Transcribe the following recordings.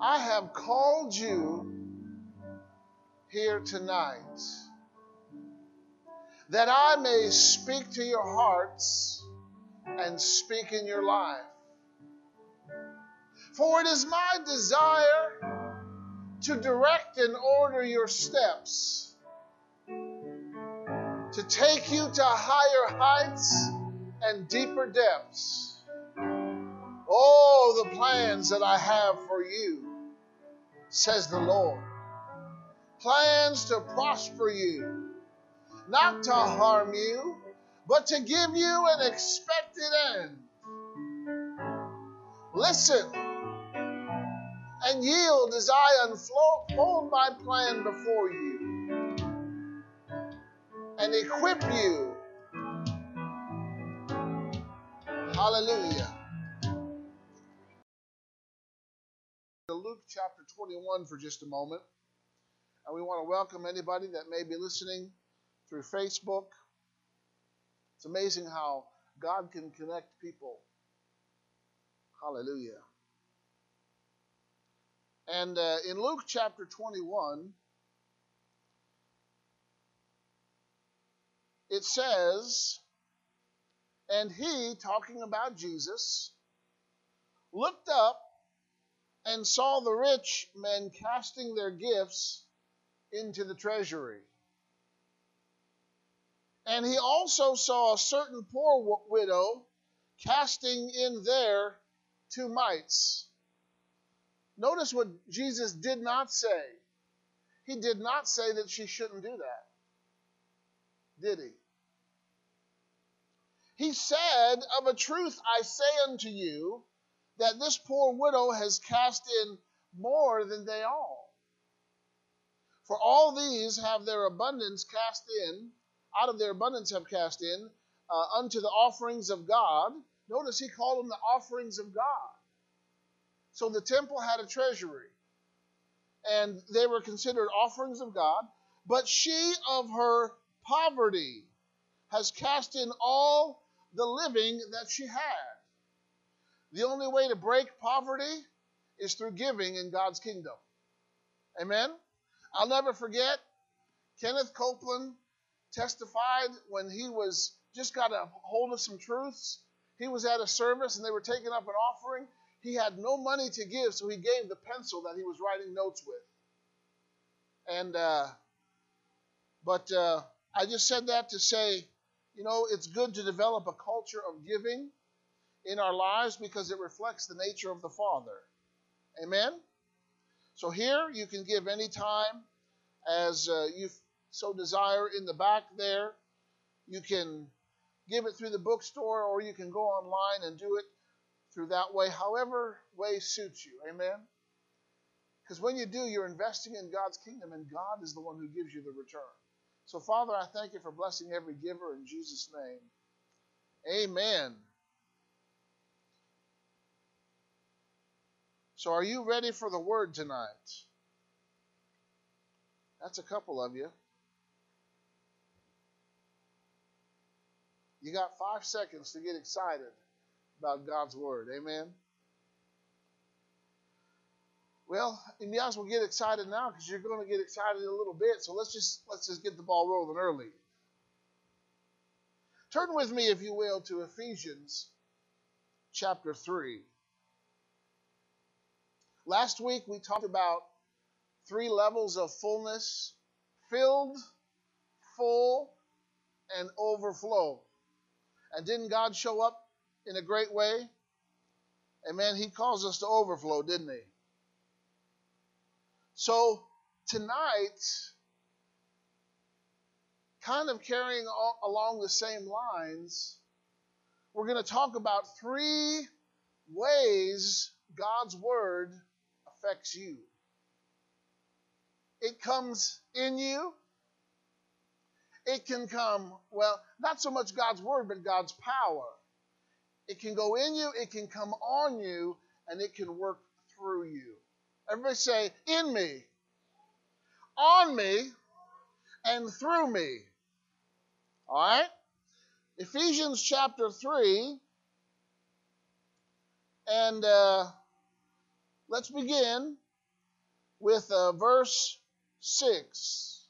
I have called you here tonight that I may speak to your hearts and speak in your life. For it is my desire to direct and order your steps, to take you to higher heights and deeper depths. Oh, the plans that I have for you, says the Lord. Plans to prosper you, not to harm you, but to give you an expected end. Listen and yield as I unfold my plan before you and equip you. Hallelujah. Luke chapter 21 for just a moment. And we want to welcome anybody that may be listening through Facebook. It's amazing how God can connect people. Hallelujah. And in Luke chapter 21, it says, and he, talking about Jesus, looked up and saw the rich men casting their gifts into the treasury. And he also saw a certain poor widow casting in their 2 mites. Notice what Jesus did not say. He did not say that she shouldn't do that. Did he? He said, of a truth I say unto you, that this poor widow has cast in more than they all. For all these have their abundance cast in, out of their abundance have cast in, unto the offerings of God. Notice he called them the offerings of God. So the temple had a treasury, and they were considered offerings of God. But she of her poverty has cast in all the living that she had. The only way to break poverty is through giving in God's kingdom. Amen? I'll never forget, Kenneth Copeland testified when he was just got a hold of some truths. He was at a service and they were taking up an offering. He had no money to give, so he gave the pencil that he was writing notes with. And I just said that to say, you know, it's good to develop a culture of giving in our lives because it reflects the nature of the Father. Amen? So here you can give any time as you so desire. In the back there, you can give it through the bookstore or you can go online and do it through that way, however way suits you. Amen? Because when you do, you're investing in God's kingdom, and God is the one who gives you the return. So, Father, I thank you for blessing every giver in Jesus' name. Amen. So are you ready for the word tonight? That's a couple of you. You got 5 seconds to get excited about God's word. Amen? Well, you might as well get excited now because you're going to get excited in a little bit. So let's just get the ball rolling early. Turn with me, if you will, to Ephesians chapter 3. Last week we talked about 3 levels of fullness: filled, full, and overflow. And didn't God show up in a great way? Amen. He calls us to overflow, didn't he? So tonight, kind of carrying along the same lines, we're going to talk about 3 ways God's word affects you. It comes in you. It can come, well, not so much God's word, but God's power. It can go in you, it can come on you, and it can work through you. Everybody say, in me, on me, and through me. All right? Ephesians chapter 3, and let's begin with verse 6.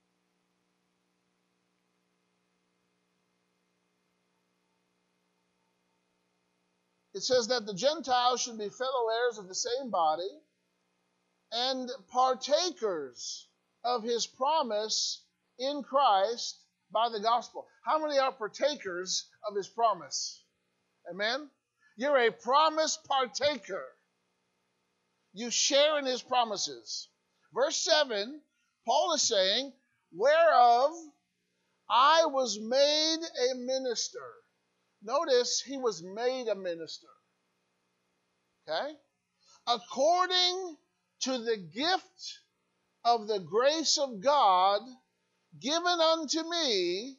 It says that the Gentiles should be fellow heirs of the same body and partakers of his promise in Christ by the gospel. How many are partakers of his promise? Amen? You're a promise partaker. You share in his promises. Verse 7, Paul is saying, whereof I was made a minister. Notice he was made a minister. Okay? According to the gift of the grace of God given unto me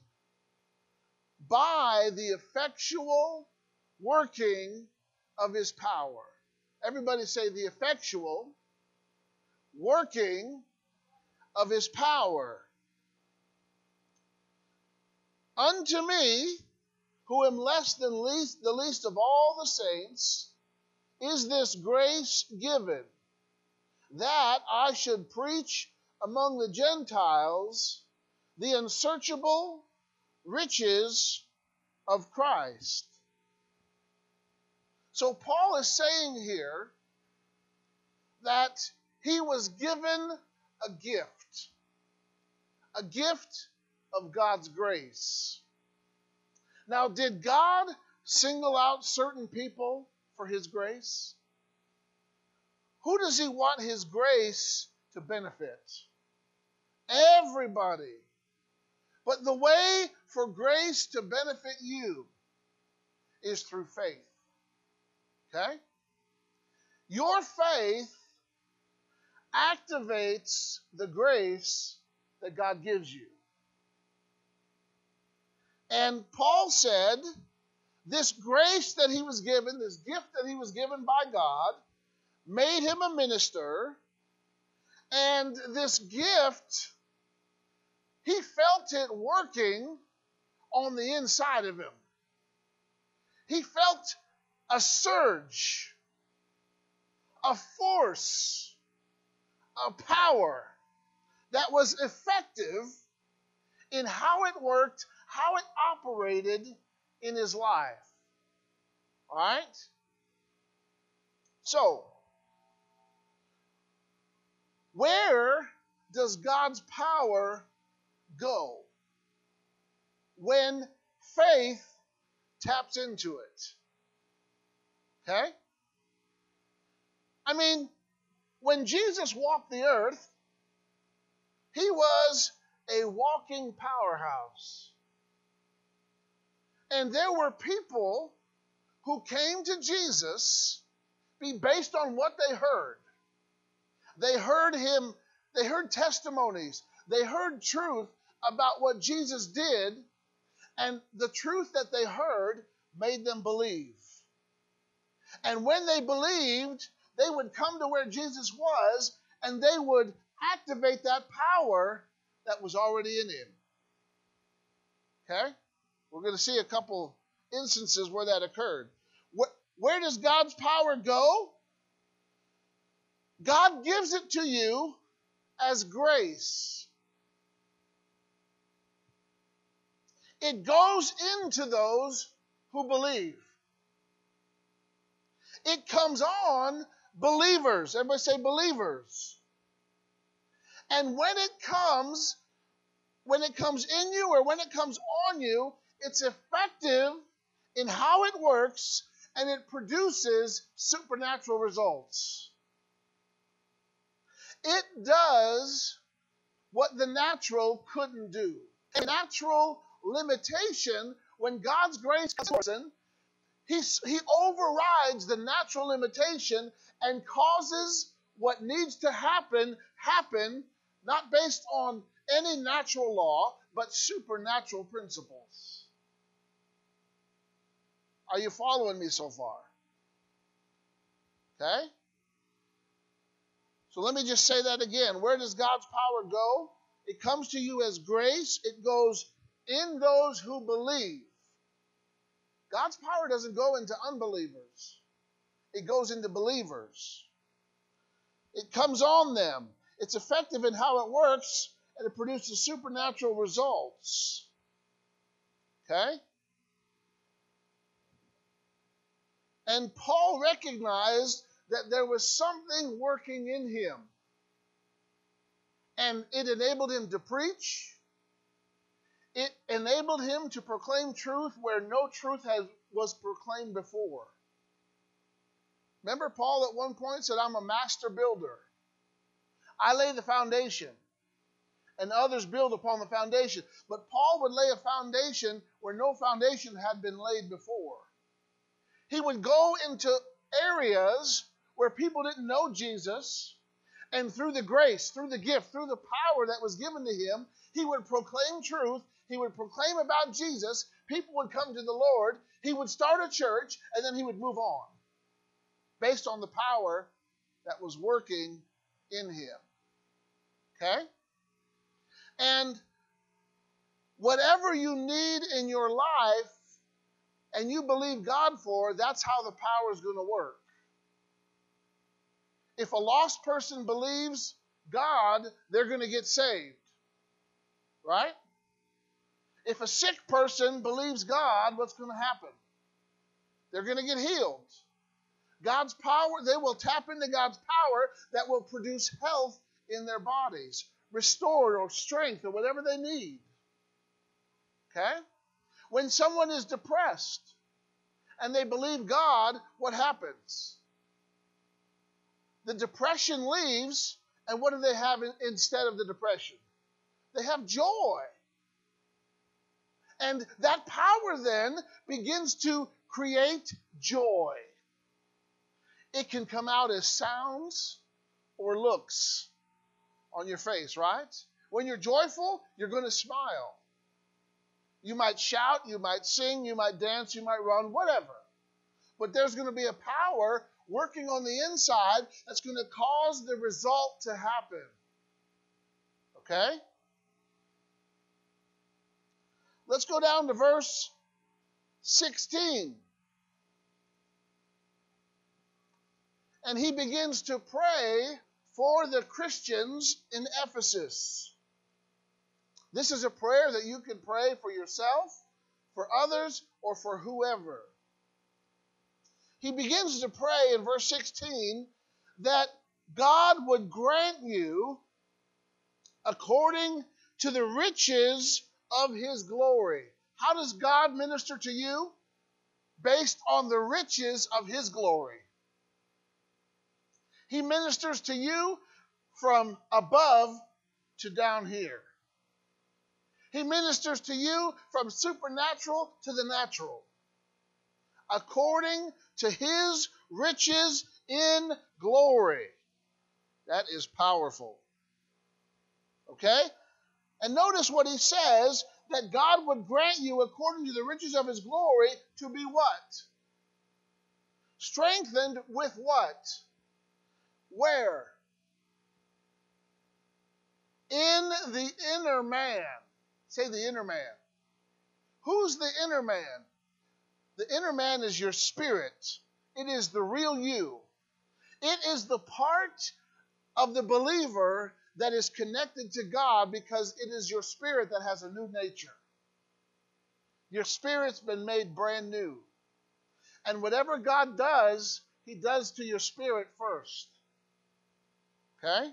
by the effectual working of his power. Everybody say the effectual working of his power. Unto me, who am less than the least of all the saints, is this grace given, that I should preach among the Gentiles the unsearchable riches of Christ. So Paul is saying here that he was given a gift of God's grace. Now, did God single out certain people for his grace? Who does he want his grace to benefit? Everybody. But the way for grace to benefit you is through faith. Okay? Your faith activates the grace that God gives you. And Paul said, this grace that he was given, this gift that he was given by God, made him a minister, and this gift, he felt it working on the inside of him. He felt a surge, a force, a power that was effective in how it worked, how it operated in his life. All right? So, where does God's power go when faith taps into it? Okay? I mean, when Jesus walked the earth, he was a walking powerhouse. And there were people who came to Jesus based on what they heard. They heard him, they heard testimonies, they heard truth about what Jesus did, and the truth that they heard made them believe. And when they believed, they would come to where Jesus was, and they would activate that power that was already in him. Okay? We're going to see a couple instances where that occurred. Where does God's power go? God gives it to you as grace. It goes into those who believe. It comes on believers. Everybody say believers. And when it comes in you or when it comes on you, it's effective in how it works, and it produces supernatural results. It does what the natural couldn't do. A natural limitation, when God's grace comes to a person, he overrides the natural limitation and causes what needs to happen, not based on any natural law, but supernatural principles. Are you following me so far? Okay? So let me just say that again. Where does God's power go? It comes to you as grace. It goes in those who believe. God's power doesn't go into unbelievers. It goes into believers. It comes on them. It's effective in how it works, and it produces supernatural results. Okay? And Paul recognized that there was something working in him. And it enabled him to preach. It enabled him to proclaim truth where no truth was proclaimed before. Remember, Paul at one point said, I'm a master builder. I lay the foundation, and others build upon the foundation. But Paul would lay a foundation where no foundation had been laid before. He would go into areas where people didn't know Jesus, and through the grace, through the gift, through the power that was given to him, he would proclaim truth. He would proclaim about Jesus. People would come to the Lord. He would start a church, and then he would move on based on the power that was working in him. Okay? And whatever you need in your life and you believe God for, that's how the power is going to work. If a lost person believes God, they're going to get saved. Right? If a sick person believes God, what's going to happen? They're going to get healed. God's power, they will tap into God's power that will produce health in their bodies, restore or strength or whatever they need. Okay? When someone is depressed and they believe God, what happens? The depression leaves, and what do they have instead of the depression? They have joy. And that power then begins to create joy. It can come out as sounds or looks on your face, right? When you're joyful, you're going to smile. You might shout, you might sing, you might dance, you might run, whatever. But there's going to be a power working on the inside that's going to cause the result to happen. Okay? Let's go down to verse 16. And he begins to pray for the Christians in Ephesus. This is a prayer that you can pray for yourself, for others, or for whoever. He begins to pray in verse 16 that God would grant you according to the riches of his glory. How does God minister to you? Based on the riches of his glory. He ministers to you from above to down here. He ministers to you from supernatural to the natural, according to his riches in glory. That is powerful. Okay? And notice what he says, that God would grant you according to the riches of his glory to be what? Strengthened with what? Where? In the inner man. Say the inner man. Who's the inner man? The inner man is your spirit. It is the real you. It is the part of the believer that is connected to God because it is your spirit that has a new nature. Your spirit's been made brand new. And whatever God does, he does to your spirit first. Okay?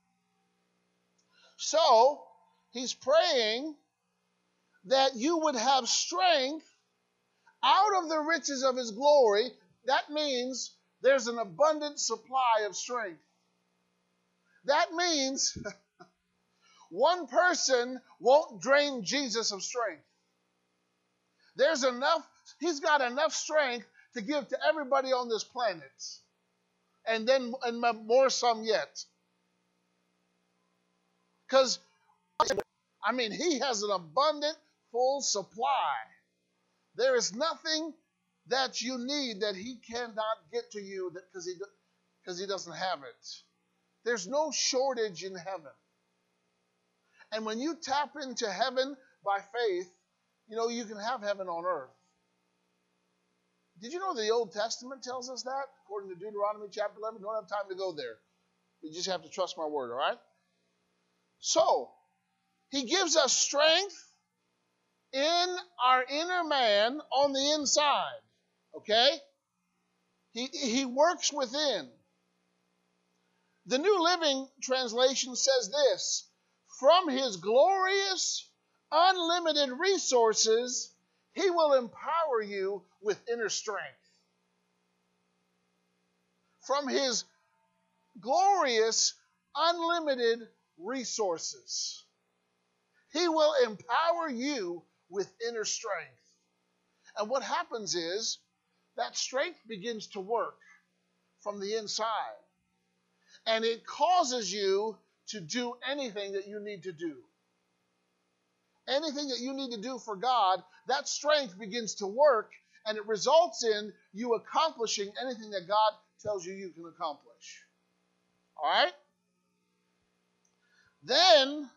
So, he's praying that you would have strength out of the riches of his glory. That means there's an abundant supply of strength. That means one person won't drain Jesus of strength. There's enough, he's got enough strength to give to everybody on this planet. And then and more some yet. Because, he has an abundant, full supply. There is nothing that you need that he cannot get to you because he doesn't have it. There's no shortage in heaven. And when you tap into heaven by faith, you can have heaven on earth. Did you know the Old Testament tells us that? According to Deuteronomy chapter 11, we don't have time to go there. You just have to trust my word, all right? So, he gives us strength in our inner man on the inside, okay? He works within. The New Living Translation says this: from his glorious, unlimited resources, he will empower you with inner strength. From his glorious, unlimited resources, he will empower you with inner strength. And what happens is that strength begins to work from the inside. And it causes you to do anything that you need to do. Anything that you need to do for God, that strength begins to work, and it results in you accomplishing anything that God tells you you can accomplish. All right? Then,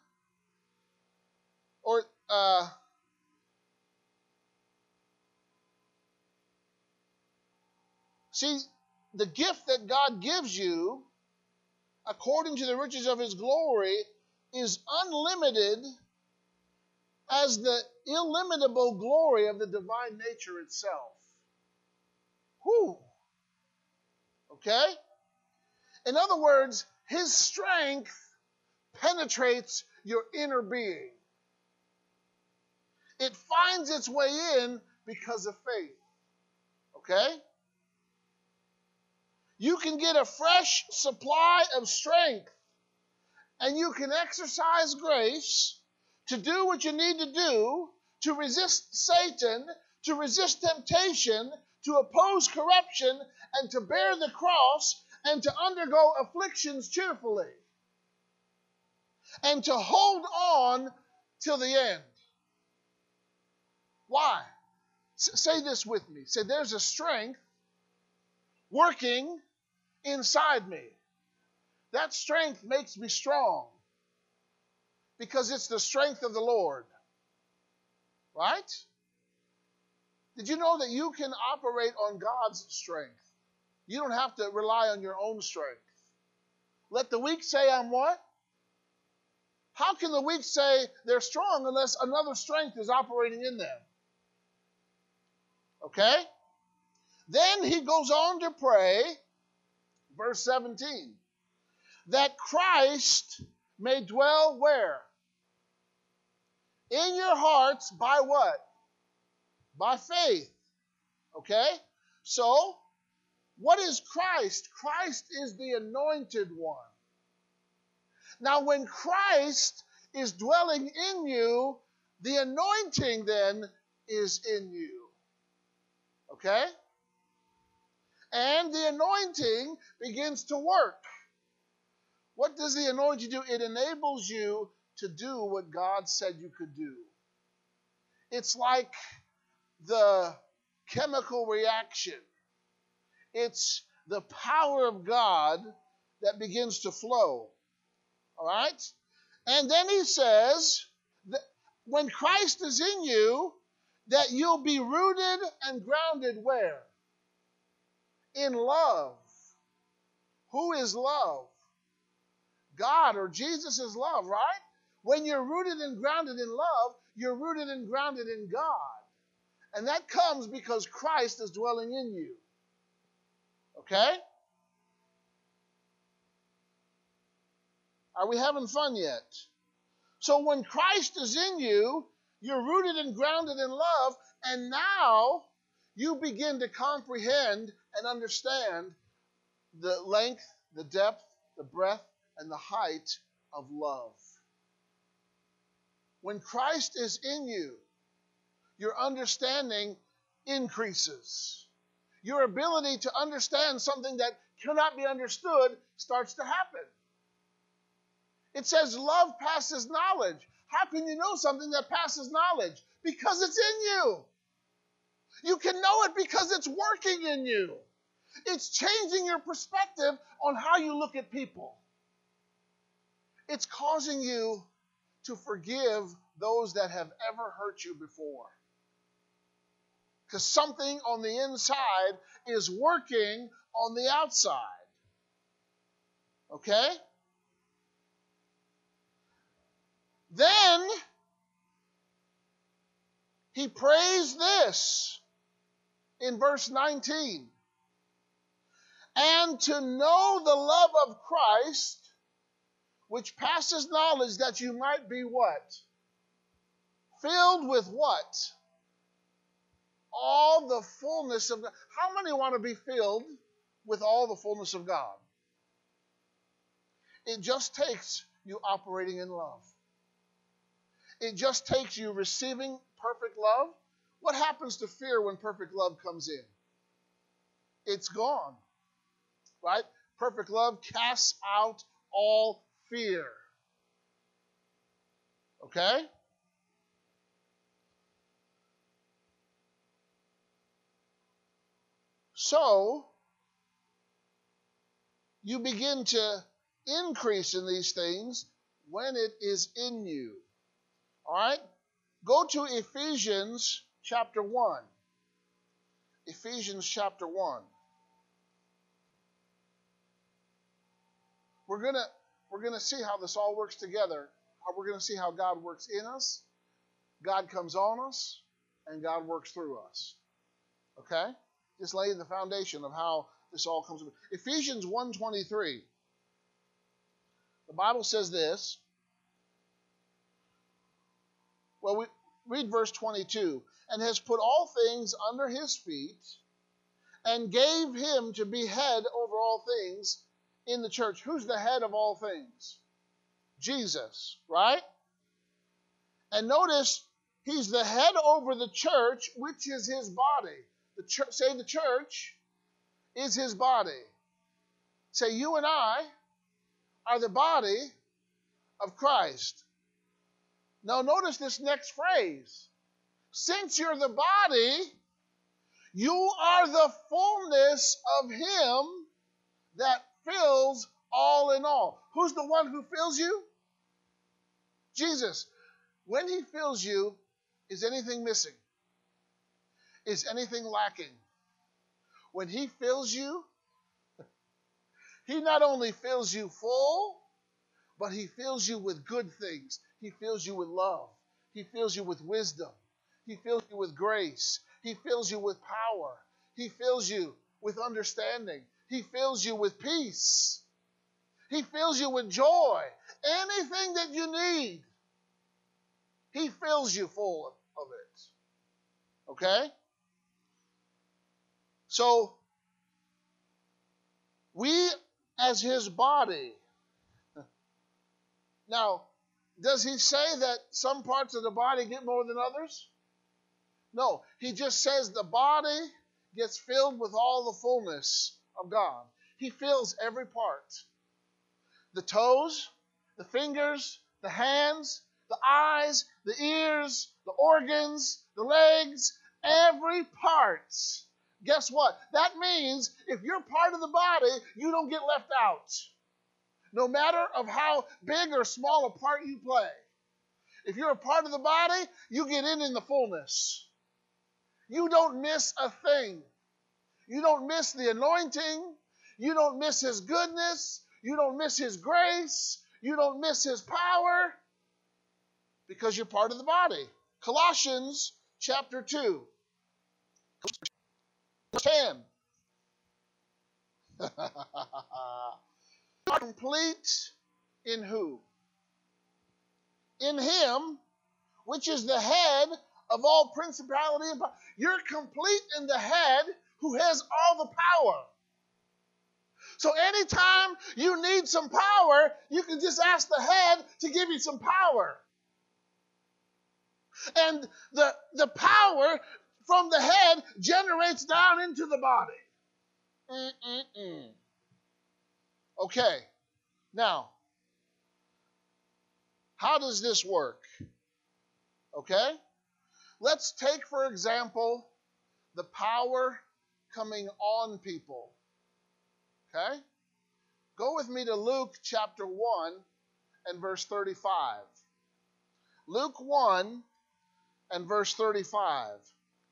see, the gift that God gives you, according to the riches of his glory, is unlimited as the illimitable glory of the divine nature itself. Whew. Okay? In other words, his strength penetrates your inner being. It finds its way in because of faith. Okay? You can get a fresh supply of strength, and you can exercise grace to do what you need to do to resist Satan, to resist temptation, to oppose corruption, and to bear the cross, and to undergo afflictions cheerfully, and to hold on till the end. Why? Say this with me. Say, there's a strength working inside me. That strength makes me strong because it's the strength of the Lord. Right? Did you know that you can operate on God's strength? You don't have to rely on your own strength. Let the weak say, I'm what? How can the weak say they're strong unless another strength is operating in them? Okay? Then he goes on to pray, verse 17, that Christ may dwell where? In your hearts by what? By faith. Okay? So, what is Christ? Christ is the anointed one. Now, when Christ is dwelling in you, the anointing then is in you. Okay? And the anointing begins to work. What does the anointing do? It enables you to do what God said you could do. It's like the chemical reaction. It's the power of God that begins to flow. All right? And then he says that when Christ is in you, that you'll be rooted and grounded where? In love. Who is love? God, or Jesus is love, right? When you're rooted and grounded in love, you're rooted and grounded in God. And that comes because Christ is dwelling in you. Okay? Are we having fun yet? So when Christ is in you, you're rooted and grounded in love, and now you begin to comprehend and understand the length, the depth, the breadth, and the height of love. When Christ is in you, your understanding increases. Your ability to understand something that cannot be understood starts to happen. It says love passes knowledge. How can you know something that passes knowledge? Because it's in you. You can know it because it's working in you. It's changing your perspective on how you look at people. It's causing you to forgive those that have ever hurt you before. Because something on the inside is working on the outside. Okay? Then he prays this in verse 19. And to know the love of Christ, which passes knowledge, that you might be what? Filled with what? All the fullness of God. How many want to be filled with all the fullness of God? It just takes you operating in love. It just takes you receiving perfect love. What happens to fear when perfect love comes in? It's gone, right? Perfect love casts out all fear. Okay? So, you begin to increase in these things when it is in you. All right? Go to Ephesians chapter 1. Ephesians chapter 1. We're going to see how this all works together. We're going to see how God works in us, God comes on us, and God works through us. Okay? Just laying the foundation of how this all comes about. Ephesians 1:23. The Bible says this. Well, we read verse 22. And has put all things under his feet, and gave him to be head over all things in the church. Who's the head of all things? Jesus, right? And notice, he's the head over the church, which is his body. The church, say the church is his body. Say, you and I are the body of Christ. Now notice this next phrase. Since you're the body, you are the fullness of him that fills all in all. Who's the one who fills you? Jesus. When he fills you, is anything missing? Is anything lacking? When he fills you, he not only fills you full, but he fills you with good things. He fills you with love. He fills you with wisdom. He fills you with grace. He fills you with power. He fills you with understanding. He fills you with peace. He fills you with joy. Anything that you need, he fills you full of it. Okay? So, we as his body. Now, does he say that some parts of the body get more than others? No. He just says the body gets filled with all the fullness of God. He fills every part. The toes, the fingers, the hands, the eyes, the ears, the organs, the legs, every part. Guess what? That means if you're part of the body, you don't get left out. No matter of how big or small a part you play. If you're a part of the body, you get in the fullness. You don't miss a thing. You don't miss the anointing. You don't miss his goodness. You don't miss his grace. You don't miss his power because you're part of the body. Colossians chapter 2. 10. Complete in who? In him, which is the head of all principality and power. You're complete in the head who has all the power. So anytime you need some power, you can just ask the head to give you some power. And the power from the head generates down into the body. Okay, now, how does this work? Okay, let's take, for example, the power coming on people. Okay, go with me to Luke chapter 1 and verse 35. Luke 1 and verse 35.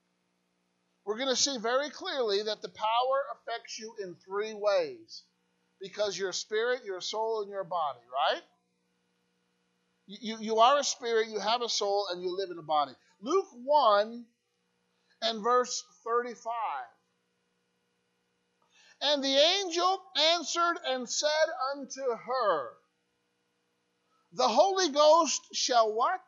We're going to see very clearly that the power affects you in three ways. Because you're a spirit, you're a soul, and you're a body, right? You are a spirit, you have a soul, and you live in a body. Luke 1 and verse 35. And the angel answered and said unto her, the Holy Ghost shall what?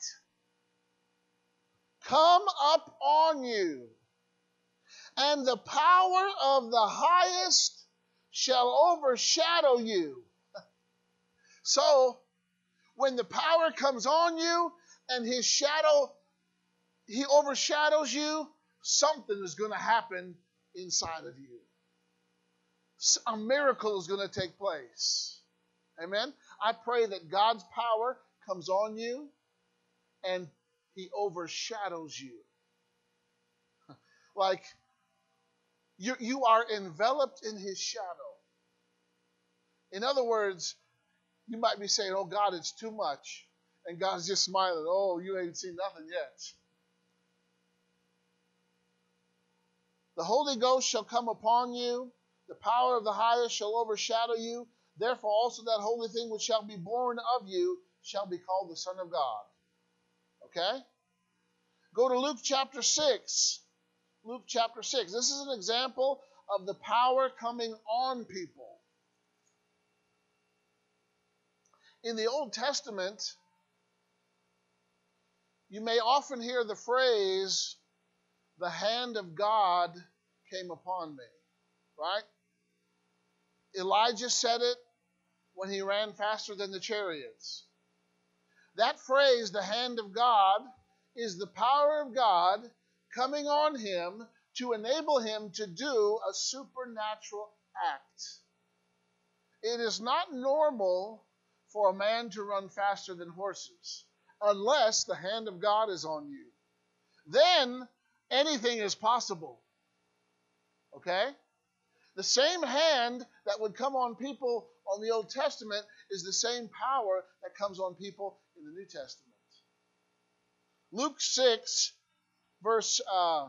Come up on you, and the power of the highest shall overshadow you. So, when the power comes on you and his shadow, he overshadows you, something is going to happen inside of you. A miracle is going to take place. Amen? I pray that God's power comes on you and he overshadows you. Like you are enveloped in his shadow. In other words, you might be saying, oh God, it's too much. And God's just smiling, oh, you ain't seen nothing yet. The Holy Ghost shall come upon you. The power of the highest shall overshadow you. Therefore also that holy thing which shall be born of you shall be called the Son of God. Okay? Go to Luke chapter 6. Luke chapter 6. This is an example of the power coming on people. In the Old Testament, you may often hear the phrase, the hand of God came upon me. Right? Elijah said it when he ran faster than the chariots. That phrase, the hand of God, is the power of God coming on him to enable him to do a supernatural act. It is not normal for a man to run faster than horses unless the hand of God is on you. Then anything is possible. Okay? The same hand that would come on people on the Old Testament is the same power that comes on people in the New Testament. Luke 6, verse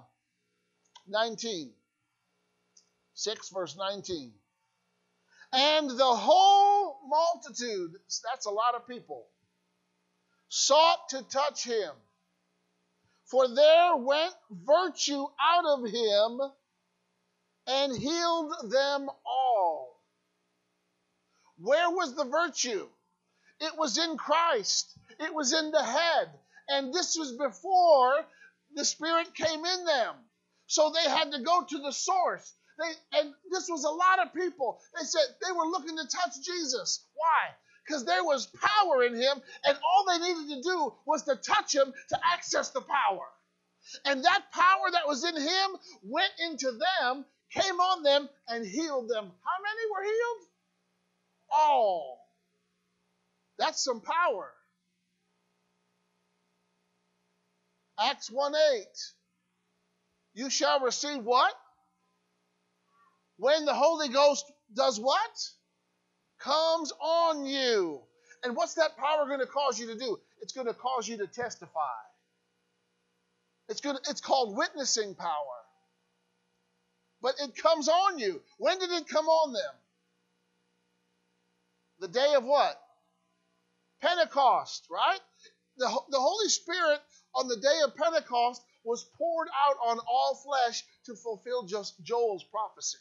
19. 6, verse 19. And the whole multitude, that's a lot of people, sought to touch him. For there went virtue out of him and healed them all. Where was the virtue? It was in Christ. It was in the head. And this was before the Spirit came in them. So they had to go to the source. And this was a lot of people. They said they were looking to touch Jesus. Why? Because there was power in him, and all they needed to do was to touch him to access the power. And that power that was in him went into them, came on them, and healed them. How many were healed? All. That's some power. Acts 1:8. You shall receive what? When the Holy Ghost does what? Comes on you. And what's that power going to cause you to do? It's going to cause you to testify. It's called witnessing power. But it comes on you. When did it come on them? The day of what? Pentecost, right? The Holy Spirit on the day of Pentecost was poured out on all flesh to fulfill just Joel's prophecy.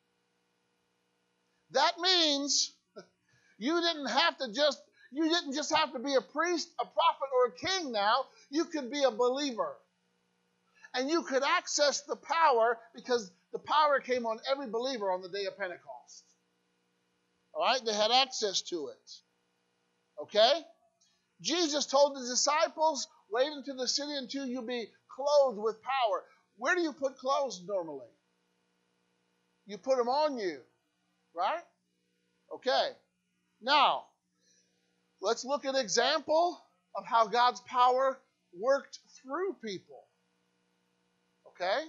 That means you didn't just have to be a priest, a prophet, or a king now. You could be a believer. And you could access the power because the power came on every believer on the day of Pentecost. All right? They had access to it. Okay? Jesus told the disciples, wait until the city until you be clothed with power. Where do you put clothes normally? You put them on you. Right? Okay. Now, let's look at an example of how God's power worked through people. Okay?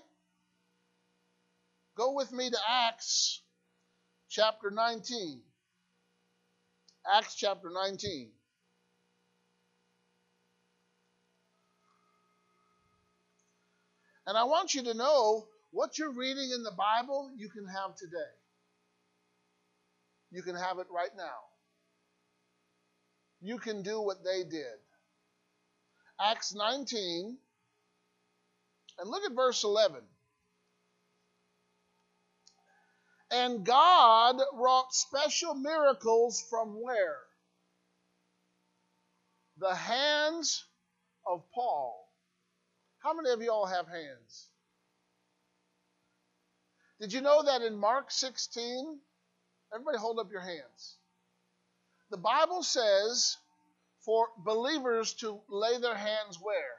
Go with me to Acts chapter 19. Acts chapter 19. And I want you to know what you're reading in the Bible you can have today. You can have it right now. You can do what they did. Acts 19, and look at verse 11. And God wrought special miracles from where? The hands of Paul. How many of you all have hands? Did you know that in Mark 16, everybody hold up your hands. The Bible says for believers to lay their hands where?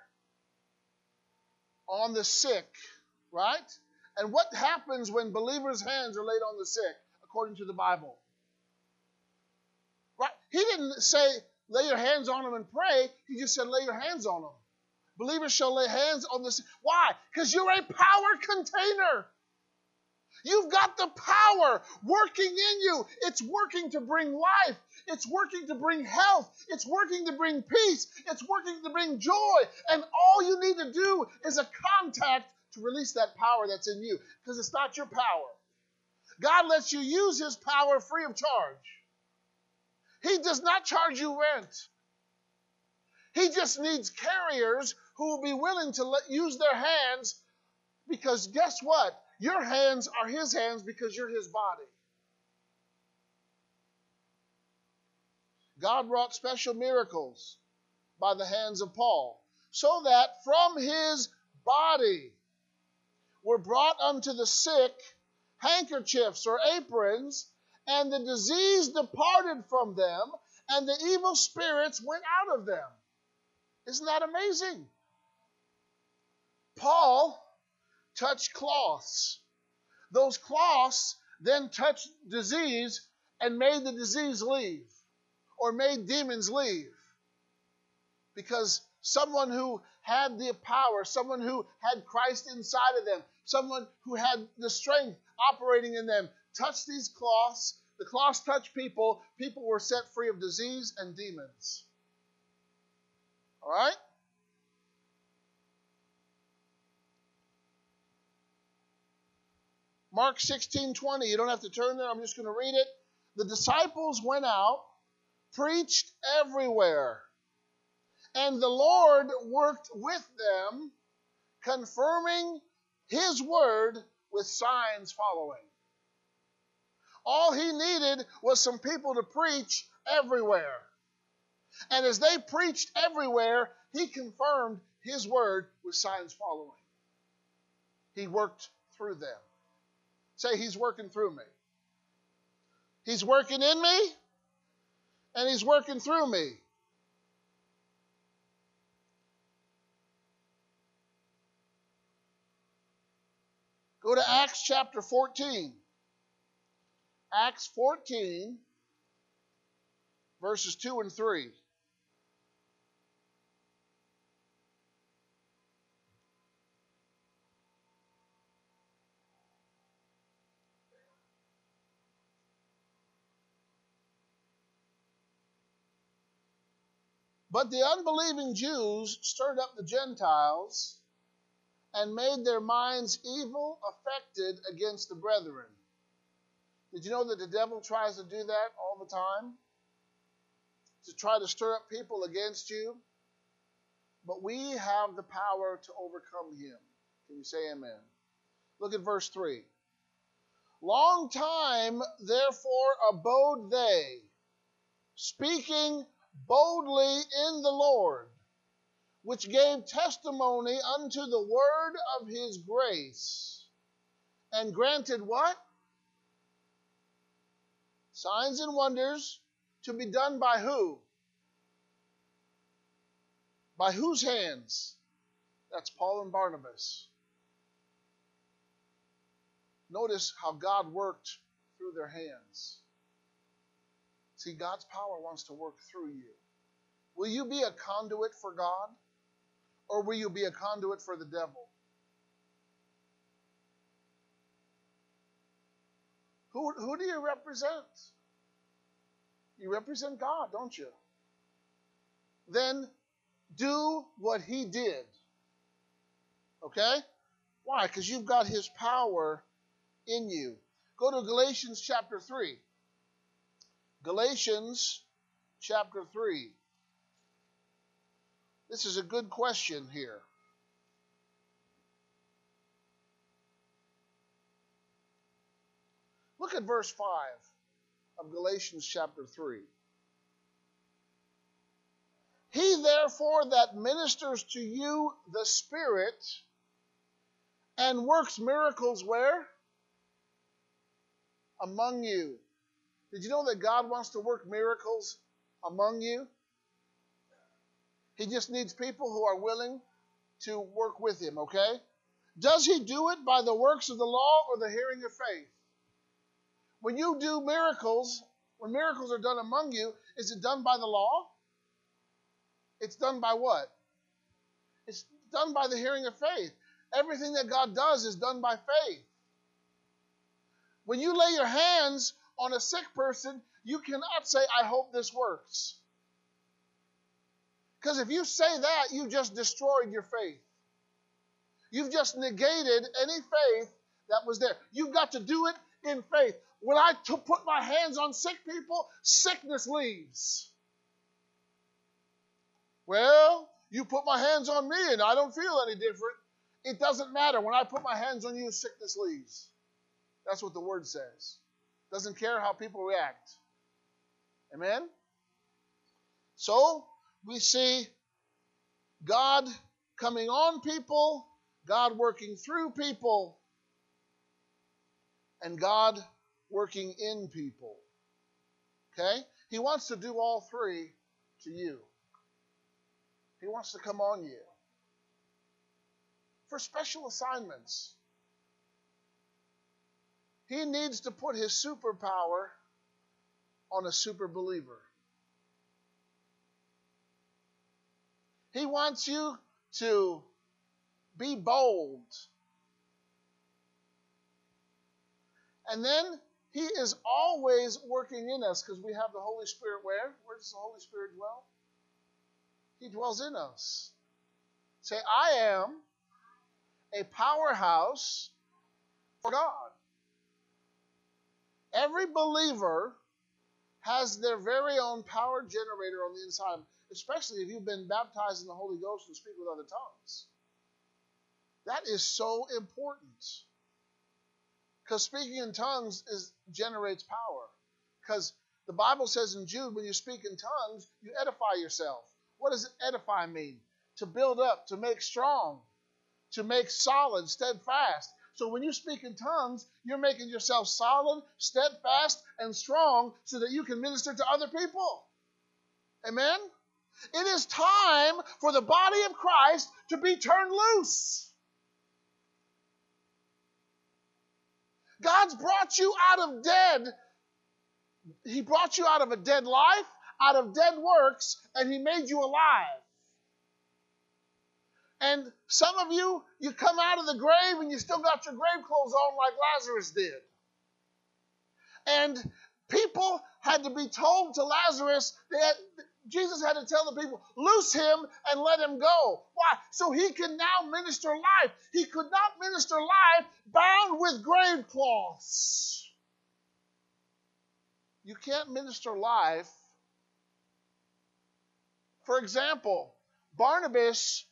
On the sick, right? And what happens when believers' hands are laid on the sick, according to the Bible? Right? He didn't say lay your hands on them and pray. He just said lay your hands on them. Believers shall lay hands on the sick. Why? Because you're a power container. You've got the power working in you. It's working to bring life. It's working to bring health. It's working to bring peace. It's working to bring joy. And all you need to do is a contact to release that power that's in you. Because it's not your power. God lets you use his power free of charge. He does not charge you rent. He just needs carriers who will be willing to use their hands, because guess what? Your hands are his hands because you're his body. God wrought special miracles by the hands of Paul, so that from his body were brought unto the sick handkerchiefs or aprons, and the disease departed from them, and the evil spirits went out of them. Isn't that amazing? Paul touched cloths. Those cloths then touched disease and made the disease leave, or made demons leave. Because someone who had the power, someone who had Christ inside of them, someone who had the strength operating in them, touched these cloths. The cloths touched people. People were set free of disease and demons. All right? Mark 16:20. You don't have to turn there. I'm just going to read it. The disciples went out, preached everywhere, and the Lord worked with them, confirming his word with signs following. All he needed was some people to preach everywhere. And as they preached everywhere, he confirmed his word with signs following. He worked through them. Say, he's working through me. He's working in me, and he's working through me. Go to Acts chapter 14. Acts 14, verses 2 and 3. But the unbelieving Jews stirred up the Gentiles and made their minds evil affected against the brethren. Did you know that the devil tries to do that all the time? To try to stir up people against you? But we have the power to overcome him. Can you say amen? Look at verse 3. Long time, therefore, abode they, speaking boldly in the Lord, which gave testimony unto the word of his grace, and granted what? Signs and wonders to be done by who? By whose hands? That's Paul and Barnabas. Notice how God worked through their hands. See, God's power wants to work through you. Will you be a conduit for God? Or will you be a conduit for the devil? Who do you represent? You represent God, don't you? Then do what he did. Okay? Why? Because you've got his power in you. Go to Galatians chapter 3. Galatians chapter 3. This is a good question here. Look at verse 5 of Galatians chapter 3. He therefore that ministers to you the Spirit and works miracles where? Among you. Did you know that God wants to work miracles among you? He just needs people who are willing to work with him, okay? Does he do it by the works of the law or the hearing of faith? When you do miracles, when miracles are done among you, is it done by the law? It's done by what? It's done by the hearing of faith. Everything that God does is done by faith. When you lay your hands on a sick person, you cannot say, I hope this works. Because if you say that, you just destroyed your faith. You've just negated any faith that was there. You've got to do it in faith. When I put my hands on sick people, sickness leaves. Well, you put my hands on me and I don't feel any different. It doesn't matter. When I put my hands on you, sickness leaves. That's what the word says. Doesn't care how people react. Amen? So, we see God coming on people, God working through people, and God working in people. Okay? He wants to do all three to you. He wants to come on you. For special assignments, he needs to put his superpower on a super believer. He wants you to be bold. And then he is always working in us because we have the Holy Spirit where? Where does the Holy Spirit dwell? He dwells in us. Say, I am a powerhouse for God. Every believer has their very own power generator on the inside, especially if you've been baptized in the Holy Ghost and speak with other tongues. That is so important. Because speaking in tongues generates power. Because the Bible says in Jude, when you speak in tongues, you edify yourself. What does edify mean? To build up, to make strong, to make solid, steadfast. So when you speak in tongues, you're making yourself solid, steadfast, and strong so that you can minister to other people. Amen? It is time for the body of Christ to be turned loose. God's brought you out of dead. He brought you out of a dead life, out of dead works, and he made you alive. And some of you, you come out of the grave and you still got your grave clothes on like Lazarus did. And people had to be told to Lazarus, Jesus had to tell the people, loose him and let him go. Why? So he can now minister life. He could not minister life bound with grave cloths. You can't minister life. For example, Bartimaeus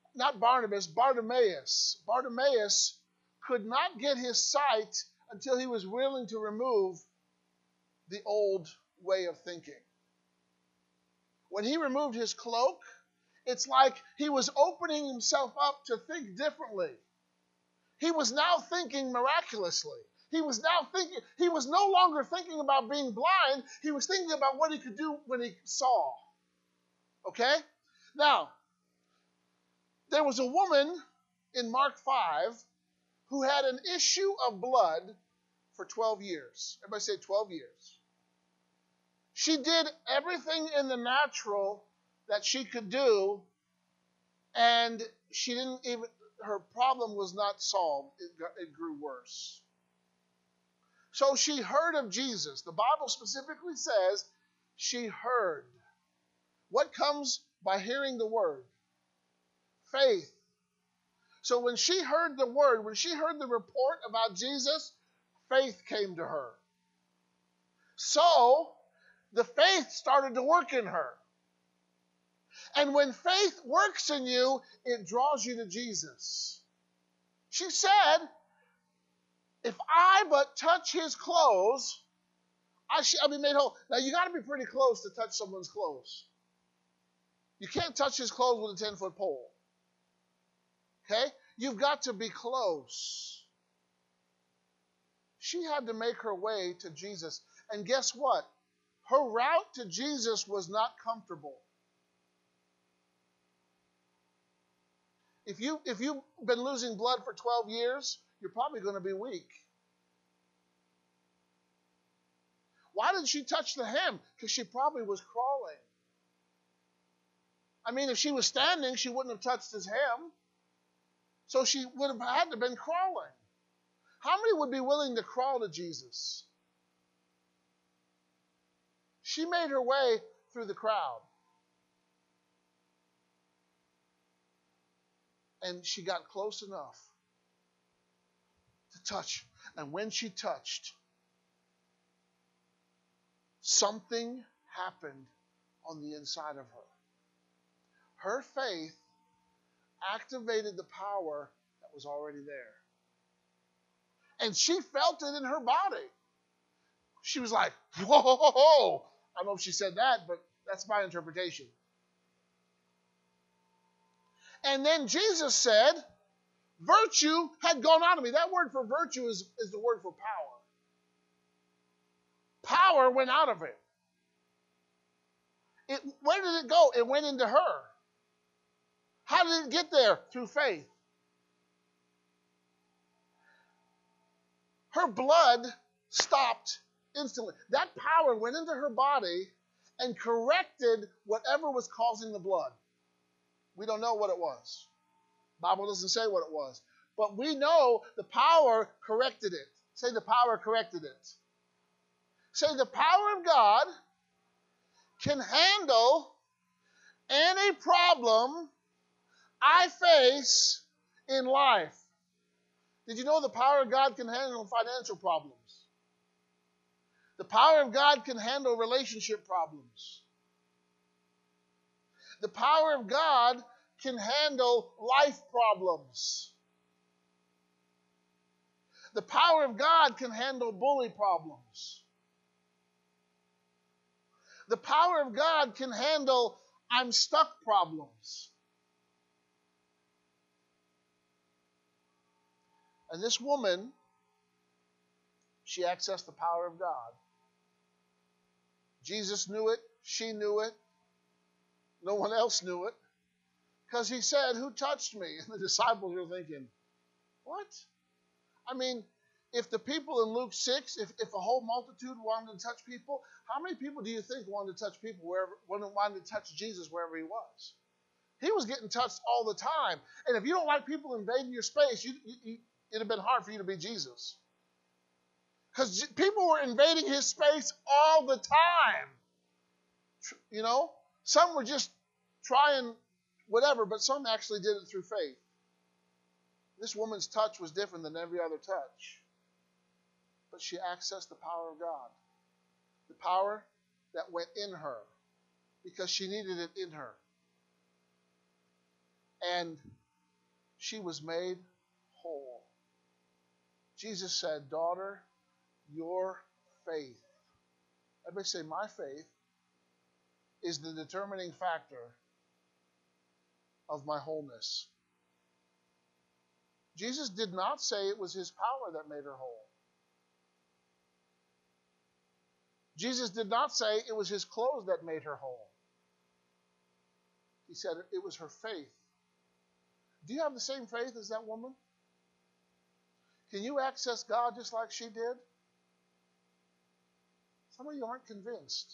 could not get his sight until he was willing to remove the old way of thinking. When he removed his cloak, it's like he was opening himself up to think differently. He was now thinking miraculously. He was no longer thinking about being blind. He was thinking about what he could do when he saw. Okay? Now, there was a woman in Mark 5 who had an issue of blood for 12 years. Everybody say 12 years. She did everything in the natural that she could do, and her problem was not solved. It grew worse. So she heard of Jesus. The Bible specifically says she heard. What comes by hearing the word? Faith. So when she heard the word, when she heard the report about Jesus, faith came to her. So the faith started to work in her. And when faith works in you, it draws you to Jesus. She said, if I but touch his clothes, I'll be made whole. Now, you got to be pretty close to touch someone's clothes. You can't touch his clothes with a 10-foot pole. Okay? You've got to be close. She had to make her way to Jesus. And guess what? Her route to Jesus was not comfortable. If you've been losing blood for 12 years, you're probably going to be weak. Why did she touch the hem? Because she probably was crawling. I mean, if she was standing, she wouldn't have touched his hem. So she would have had to have been crawling. How many would be willing to crawl to Jesus? She made her way through the crowd. And she got close enough to touch. And when she touched, something happened on the inside of her. Her faith activated the power that was already there. And she felt it in her body. She was like, whoa, whoa, whoa, whoa. I don't know if she said that, but that's my interpretation. And then Jesus said, virtue had gone out of me. That word for virtue is the word for power. Power went out of it. Where did it go? It went into her. How did it get there? Through faith. Her blood stopped instantly. That power went into her body and corrected whatever was causing the blood. We don't know what it was. The Bible doesn't say what it was. But we know the power corrected it. Say the power corrected it. Say the power of God can handle any problem I face in life. Did you know the power of God can handle financial problems? The power of God can handle relationship problems. The power of God can handle life problems. The power of God can handle bully problems. The power of God can handle I'm stuck problems. And this woman, she accessed the power of God. Jesus knew it. She knew it. No one else knew it. Because he said, who touched me? And the disciples were thinking, what? I mean, if the people in Luke 6, if a whole multitude wanted to touch people, how many people do you think wanted to touch people wanted to touch Jesus wherever he was? He was getting touched all the time. And if you don't like people invading your space, it'd have been hard for you to be Jesus. Because people were invading his space all the time. You know, some were just trying whatever, but some actually did it through faith. This woman's touch was different than every other touch. But she accessed the power of God. The power that went in her because she needed it in her. And she was made whole. Jesus said, daughter, your faith. Everybody say, my faith is the determining factor of my wholeness. Jesus did not say it was his power that made her whole. Jesus did not say it was his clothes that made her whole. He said it was her faith. Do you have the same faith as that woman? Can you access God just like she did? Some of you aren't convinced.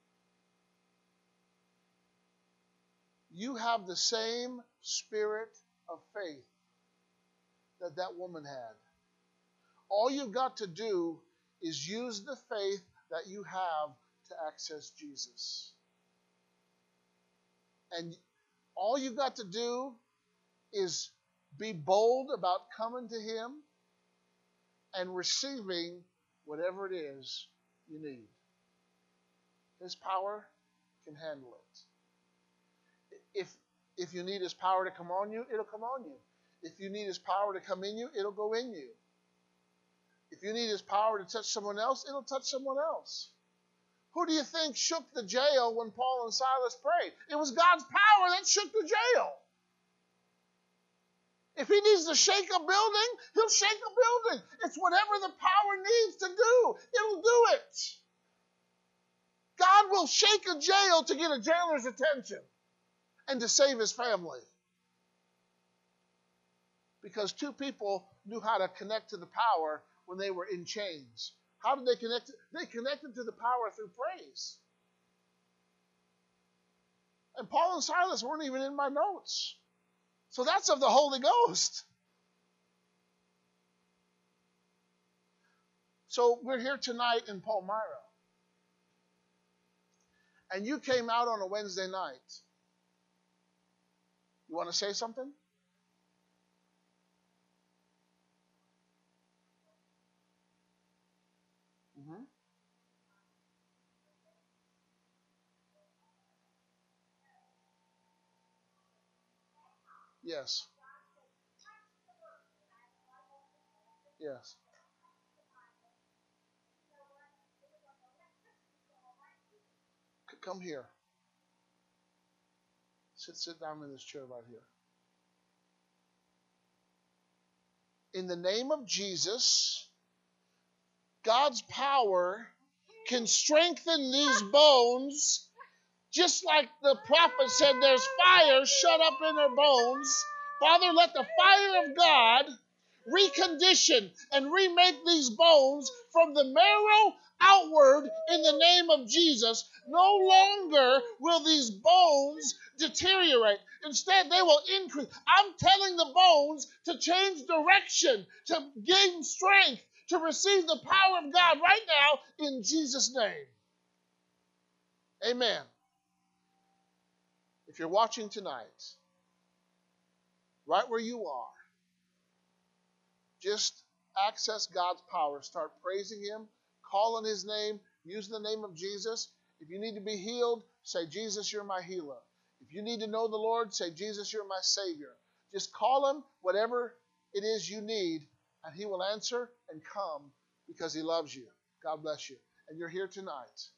You have the same spirit of faith that woman had. All you've got to do is use the faith that you have to access Jesus. And all you've got to do is be bold about coming to him and receiving whatever it is you need. His power can handle it. If you need His power to come on you, it'll come on you. If you need His power to come in you, it'll go in you. If you need His power to touch someone else, it'll touch someone else. Who do you think shook the jail when Paul and Silas prayed? It was God's power that shook the jail. If He needs to shake a building, He'll shake a building. It's whatever the power needs to do. It'll do it. God will shake a jail to get a jailer's attention and to save his family. Because two people knew how to connect to the power when they were in chains. How did they connect? They connected to the power through praise. And Paul and Silas weren't even in my notes. So that's of the Holy Ghost. So we're here tonight in Palmyra. And you came out on a Wednesday night. You want to say something? Mm-hmm. Yes. Yes. Come here. Sit down in this chair right here. In the name of Jesus, God's power can strengthen these bones, just like the prophet said there's fire shut up in their bones. Father, let the fire of God recondition and remake these bones from the marrow outward in the name of Jesus. No longer will these bones deteriorate. Instead, they will increase. I'm telling the bones to change direction, to gain strength, to receive the power of God right now in Jesus' name. Amen. If you're watching tonight, right where you are, just access God's power. Start praising Him, call on His name, use the name of Jesus. If you need to be healed, say, Jesus, you're my healer. If you need to know the Lord, say, Jesus, you're my Savior. Just call Him, whatever it is you need, and He will answer and come because He loves you. God bless you. And you're here tonight.